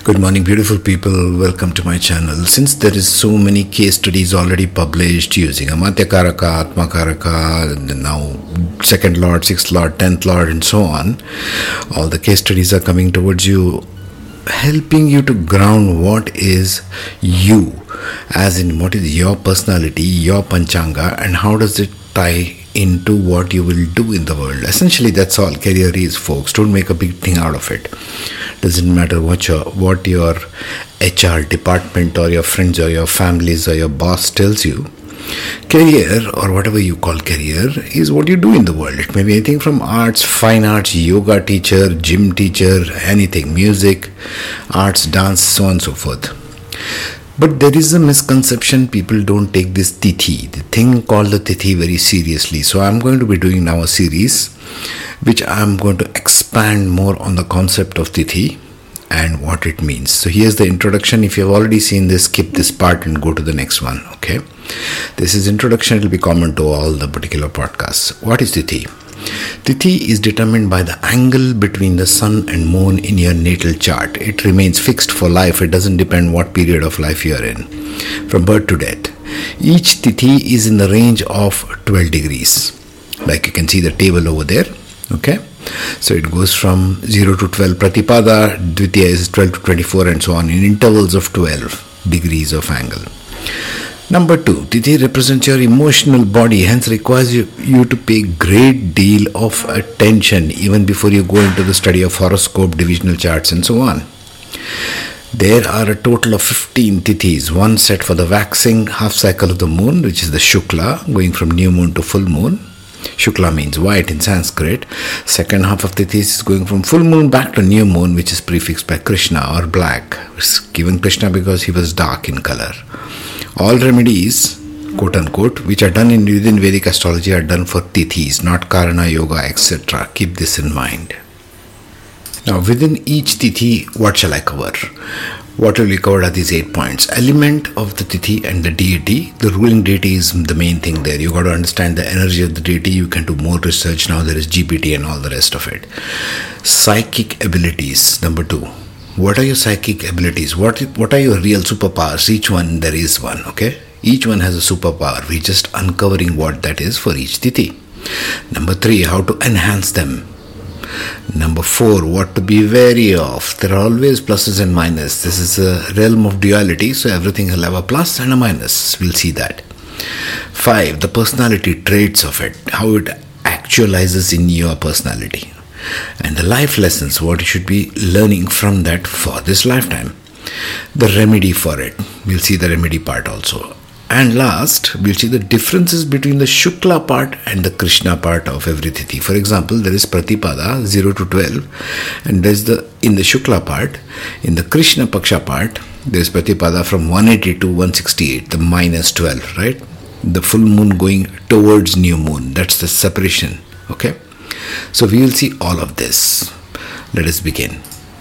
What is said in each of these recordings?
Good morning, beautiful people. Welcome to my channel. Since there is so many case studies already published using Amatya Karaka, Atma Karaka, now second Lord, sixth Lord, 10th Lord, and so on, all the case studies are coming towards you, helping you to ground what is you, as in what is your personality, your Panchanga, and how does it tie into what you will do in the world. Essentially, that's all career is, folks. Don't make a big thing out of it. Doesn't matter what your HR department or your friends or your families or your boss tells you. Career, or whatever you call career, is what you do in the world. It may be anything from arts, fine arts, yoga teacher, gym teacher, anything, music, arts, dance, so on and so forth. But there is a misconception. People don't take this tithi, the thing called the tithi, very seriously. So I'm going to be doing now a series which I'm going to expand more on the concept of tithi and what it means. So here's the introduction. If you've already seen this, skip this part and go to the next one. Okay, this is introduction. It will be common to all the particular podcasts. What is tithi? Tithi is determined by the angle between the sun and moon in your natal chart. It remains fixed for life. It doesn't depend what period of life you are in, from birth to death. Each tithi is in the range of 12 degrees. Like you can see the table over there. Okay, so it goes from 0 to 12 Pratipada, Dvitiya is 12 to 24, and so on, in intervals of 12 degrees of angle. Number 2, tithi represents your emotional body, hence requires you to pay great deal of attention even before you go into the study of horoscope, divisional charts, and so on. There are a total of 15 tithis, one set for the waxing half cycle of the moon, which is the Shukla, going from new moon to full moon. Shukla means white in Sanskrit. Second half of Tithis is going from full moon back to new moon, which is prefixed by Krishna or black. It's given Krishna because he was dark in color. All remedies, quote unquote, which are done within Vedic astrology are done for Tithis, not Karana, Yoga, etc. Keep this in mind. Now, within each Tithi, what shall I cover? What will be covered are these 8 points. Element of the Tithi and the deity. The ruling deity is the main thing there. You got to understand the energy of the deity. You can do more research. Now there is GPT and all the rest of it. Psychic abilities. Number 2. What are your psychic abilities? What are your real superpowers? Each one, there is one. Okay. Each one has a superpower. We're just uncovering what that is for each Tithi. Number 3. How to enhance them. Number 4, what to be wary of. There are always pluses and minuses. This is a realm of duality, so everything will have a plus and a minus. We'll see that. 5, the personality traits of it, how it actualizes in your personality. And the life lessons, what you should be learning from that for this lifetime. The remedy for it. We'll see the remedy part also. And last, we'll see the differences between the Shukla part and the Krishna part of every Tithi. For example, there is Pratipada, 0 to 12, and there's in the Shukla part, in the Krishna Paksha part, there's Pratipada from 180 to 168, the minus 12, right? The full moon going towards new moon. That's the separation, okay? So we will see all of this. Let us begin.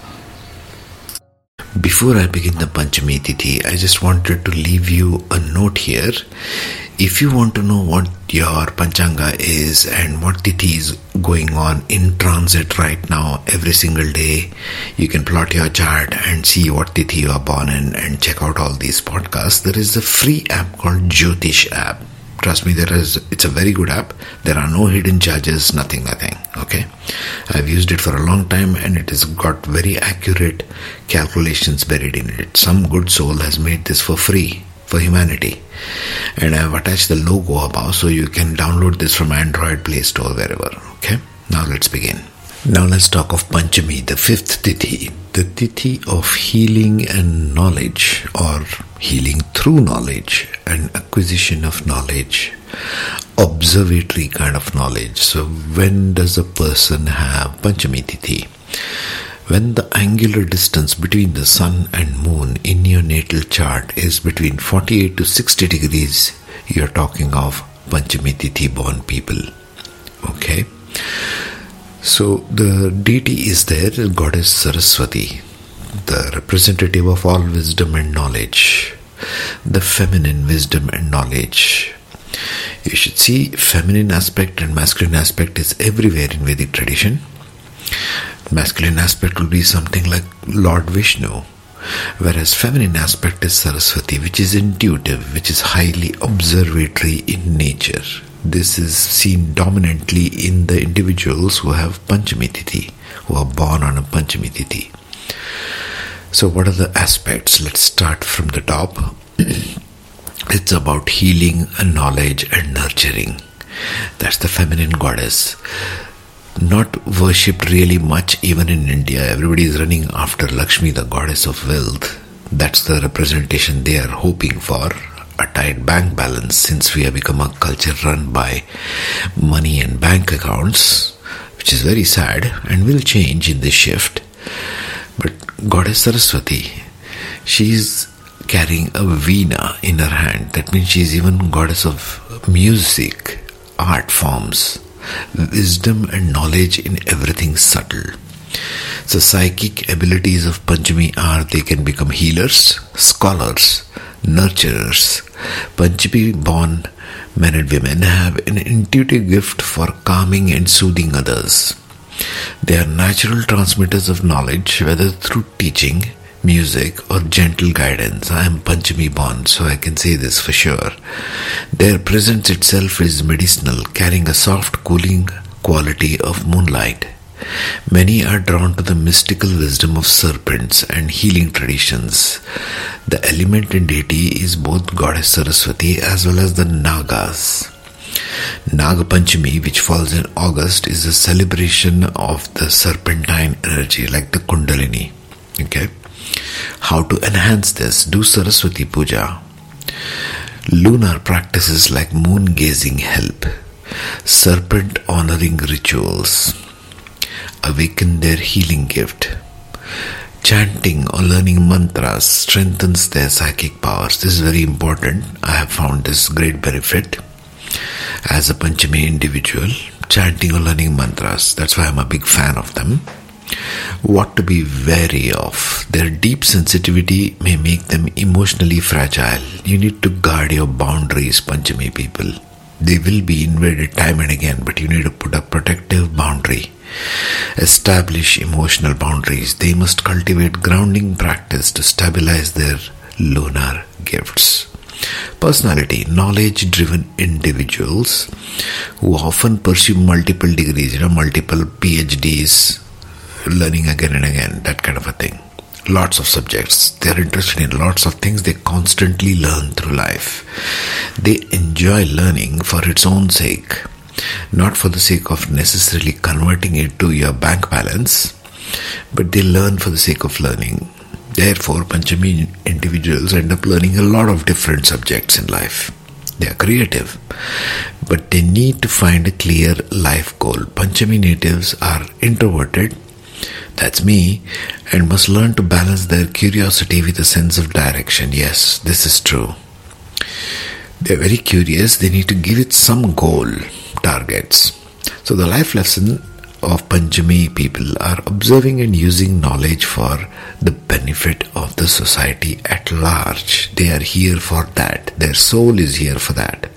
Before I begin the Panchami Tithi, I just wanted to leave you a note here. If you want to know what your Panchanga is and what Tithi is going on in transit right now, every single day, you can plot your chart and see what Tithi you are born in and check out all these podcasts. There is a free app called Jyotish app. Trust me, it's a very good app. There are no hidden charges, nothing. Okay, I've used it for a long time and it has got very accurate calculations buried in it. Some good soul has made this for free for humanity, and I've attached the logo above so you can download this from Android Play Store, wherever. Okay, now let's begin. Now let's talk of Panchami, the 5th Tithi, the Tithi of healing and knowledge, or healing through knowledge and acquisition of knowledge, observatory kind of knowledge. So when does a person have Panchami Tithi? When the angular distance between the sun and moon in your natal chart is between 48 to 60 degrees, you're talking of Panchami Tithi born people. Okay? So the deity is there, goddess Saraswati, the representative of all wisdom and knowledge, the feminine wisdom and knowledge. You should see feminine aspect and masculine aspect is everywhere in Vedic tradition. Masculine aspect will be something like Lord Vishnu. Whereas feminine aspect is Saraswati, which is intuitive, which is highly observatory in nature. This is seen dominantly in the individuals who have Panchami Tithi, who are born on a Panchami Tithi. So what are the aspects? Let's start from the top. It's about healing and knowledge and nurturing. That's the feminine goddess. Not worshipped really much even in India. Everybody is running after Lakshmi, the goddess of wealth. That's the representation they are hoping for. A tight bank balance, since we have become a culture run by money and bank accounts, which is very sad and will change in this shift. But Goddess Saraswati, she is carrying a veena in her hand. That means she is even goddess of music, art forms, wisdom and knowledge in everything subtle. So psychic abilities of Panchami are they can become healers, scholars, nurturers. Panchami born men and women have an intuitive gift for calming and soothing others. They are natural transmitters of knowledge, whether through teaching, music or gentle guidance. I am Panchami born, so I can say this for sure. Their presence itself is medicinal, carrying a soft cooling quality of moonlight. Many are drawn to the mystical wisdom of serpents and healing traditions. The element in deity is both Goddess Saraswati as well as the Nagas. Naga Panchami, which falls in August, is a celebration of the serpentine energy, like the Kundalini. Okay? How to enhance this? Do Saraswati Puja. Lunar practices like moon gazing help. Serpent honoring rituals awaken their healing gift. Chanting or learning mantras strengthens their psychic powers. This is very important. I have found this great benefit as a Panchami individual. Chanting or learning mantras. That's why I'm a big fan of them. What to be wary of? Their deep sensitivity may make them emotionally fragile. You need to guard your boundaries, Panchami people. They will be invaded time and again, but you need to put a protective boundary. Establish emotional boundaries. They must cultivate grounding practice to stabilize their lunar gifts. Personality, knowledge-driven individuals who often pursue multiple degrees, multiple PhDs, learning again and again, that kind of a thing. Lots of subjects. They are interested in lots of things. They constantly learn through life. They enjoy learning for its own sake, not for the sake of necessarily converting it to your bank balance, but they learn for the sake of learning. Therefore, Panchami individuals end up learning a lot of different subjects in life. They are creative, but they need to find a clear life goal. Panchami natives are introverted, that's me, and must learn to balance their curiosity with a sense of direction. Yes, this is true. They are very curious. They need to give it some goal, targets. So the life lesson of Panchami people are observing and using knowledge for the benefit of the society at large. They are here for that. Their soul is here for that.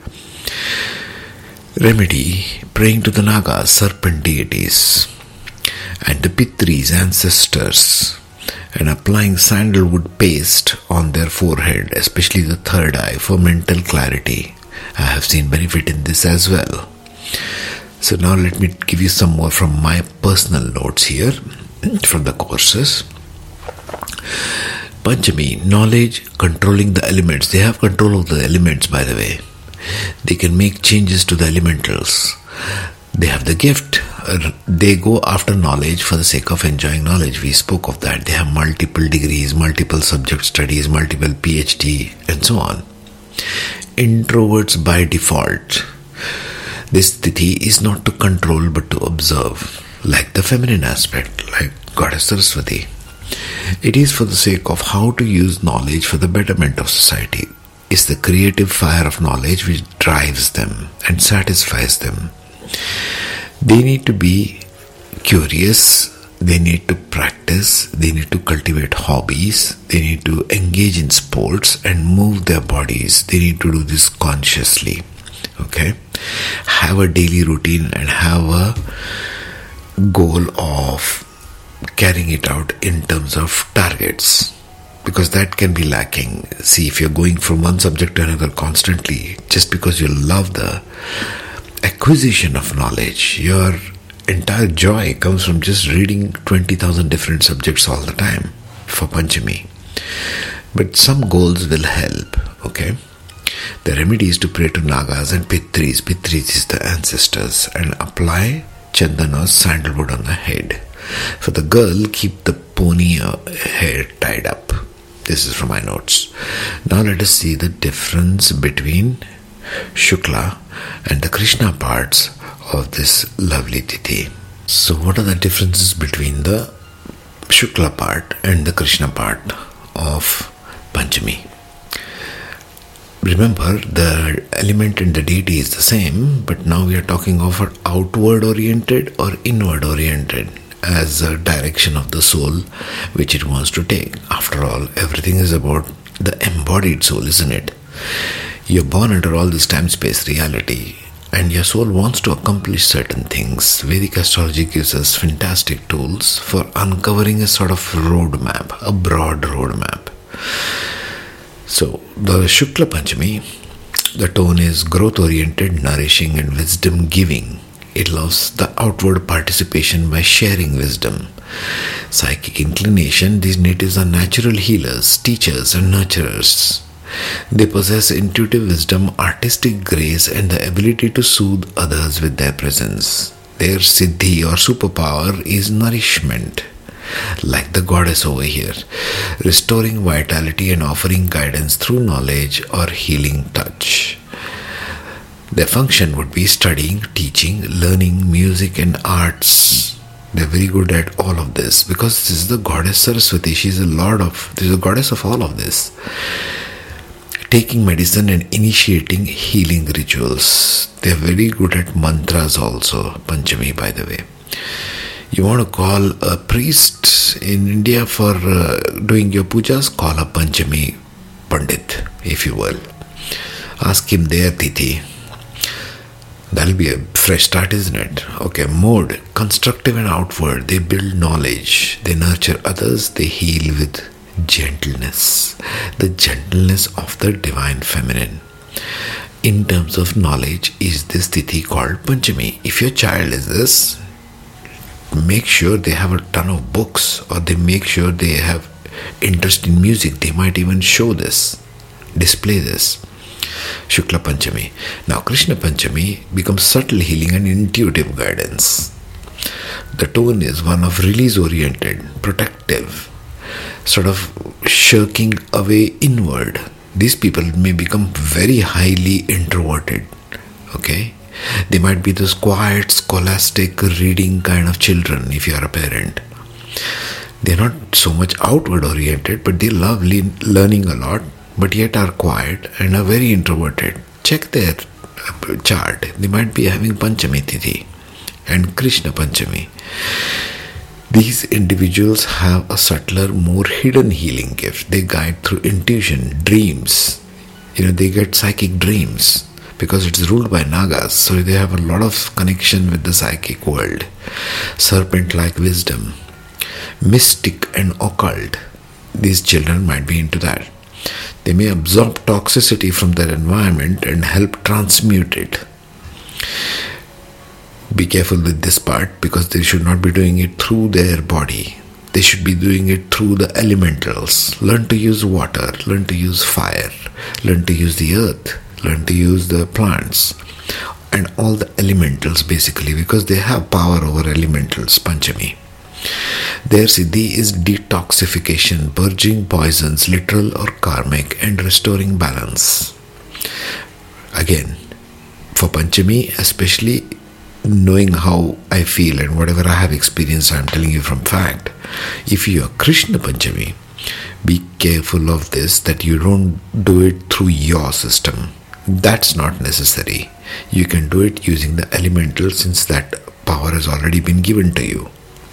Remedy, praying to the Nagas, serpent deities, and the Pitris, ancestors, and applying sandalwood paste on their forehead, especially the third eye, for mental clarity. I have seen benefit in this as well. So now let me give you some more from my personal notes here, from the courses. Panchami, knowledge, controlling the elements. They have control of the elements, by the way. They can make changes to the elementals. They have the gift. They go after knowledge for the sake of enjoying knowledge. We spoke of that. They have multiple degrees, multiple subject studies, multiple PhD, and so on. Introverts by default. This Tithi is not to control but to observe, like the feminine aspect, like Goddess Saraswati. It is for the sake of how to use knowledge for the betterment of society. It's the creative fire of knowledge which drives them and satisfies them. They need to be curious, they need to practice, they need to cultivate hobbies, they need to engage in sports and move their bodies. They need to do this consciously. Okay? Have a daily routine and have a goal of carrying it out in terms of targets. because that can be lacking. See, if you're going from one subject to another constantly, just because you love the acquisition of knowledge, your entire joy comes from just reading 20,000 different subjects all the time for Panchami. But some goals will help, okay? The remedy is to pray to Nagas and Pitris. Pitris is the ancestors, and apply chandana or sandalwood on the head. For the girl, keep the pony hair tied up. This is from my notes. Now let us see the difference between Shukla and the Krishna parts of this lovely Tithi. So what are the differences between the Shukla part and the Krishna part of Panchami? Remember, the element and the deity is the same, but now we are talking of an outward oriented or inward oriented as a direction of the soul which it wants to take. After all, everything is about the embodied soul, isn't it? You're born under all this time-space reality, and your soul wants to accomplish certain things. Vedic astrology gives us fantastic tools for uncovering a sort of roadmap, a broad roadmap. So, the Shukla Panchami, the tone is growth-oriented, nourishing and wisdom-giving. It allows the outward participation by sharing wisdom. Psychic inclination, these natives are natural healers, teachers and nurturers. They possess intuitive wisdom, artistic grace and the ability to soothe others with their presence. Their siddhi or superpower is nourishment, like the goddess over here, restoring vitality and offering guidance through knowledge or healing touch. Their function would be studying, teaching, learning music and arts. They're very good at all of this because this is the goddess Saraswati. She's the goddess of all of this. Taking medicine and initiating healing rituals. They're very good at mantras also, Panchami, by the way. You want to call a priest in India for doing your pujas? Call a Panchami Pandit, if you will. Ask him their Tithi. That'll be a fresh start, isn't it? Okay, mode, constructive and outward. They build knowledge. They nurture others. They heal with gentleness. The gentleness of the divine feminine. In terms of knowledge, is this Tithi called Panchami? If your child is this, make sure they have a ton of books, or they make sure they have interest in music. They might even show this, display this. Shukla Panchami. Now Krishna Panchami becomes subtle healing and intuitive guidance. The tone is one of release-oriented, protective, sort of shirking away inward. These people may become very highly introverted. Okay? They might be those quiet, scholastic, reading kind of children if you are a parent. They're not so much outward oriented, but they love learning a lot, but yet are quiet and are very introverted. Check their chart. They might be having Panchami Tithi and Krishna Panchami. These individuals have a subtler, more hidden healing gift. They guide through intuition, dreams. They get psychic dreams because it's ruled by Nagas, so they have a lot of connection with the psychic world. Serpent-like wisdom, mystic and occult. These children might be into that. They may absorb toxicity from their environment and help transmute it. Be careful with this part because they should not be doing it through their body. They should be doing it through the elementals. Learn to use water, learn to use fire, learn to use the earth, learn to use the plants and all the elementals basically, because they have power over elementals, Panchami. Their siddhi is detoxification, purging poisons, literal or karmic, and restoring balance. Again, for Panchami, especially knowing how I feel and whatever I have experienced, I am telling you from fact. If you are Krishna Panchami, be careful of this, that you don't do it through your system. That's not necessary. You can do it using the elemental, since that power has already been given to you.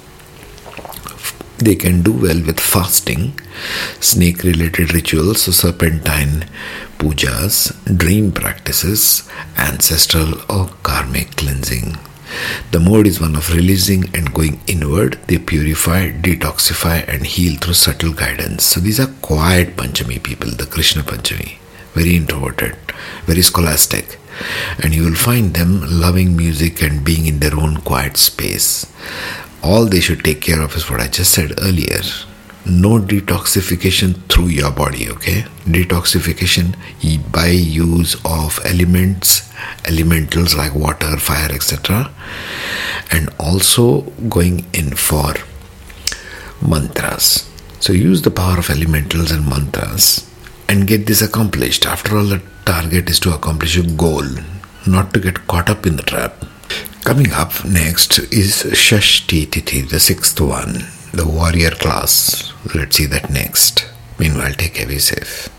They can do well with fasting, snake-related rituals, so serpentine pujas, dream practices, ancestral or karmic cleansing. The mode is one of releasing and going inward. They purify, detoxify and heal through subtle guidance. So these are quiet Panchami people, the Krishna Panchami. Very introverted, very scholastic. And you will find them loving music and being in their own quiet space. All they should take care of is what I just said earlier. No detoxification through your body, okay? Detoxification by use of elementals like water, fire, etc. And also going in for mantras. So use the power of elementals and mantras and get this accomplished. After all, the target is to accomplish a goal, not to get caught up in the trap. Coming up next is Shashti Tithi, the sixth one, the warrior class. Let's see that next. Meanwhile, take care, be safe.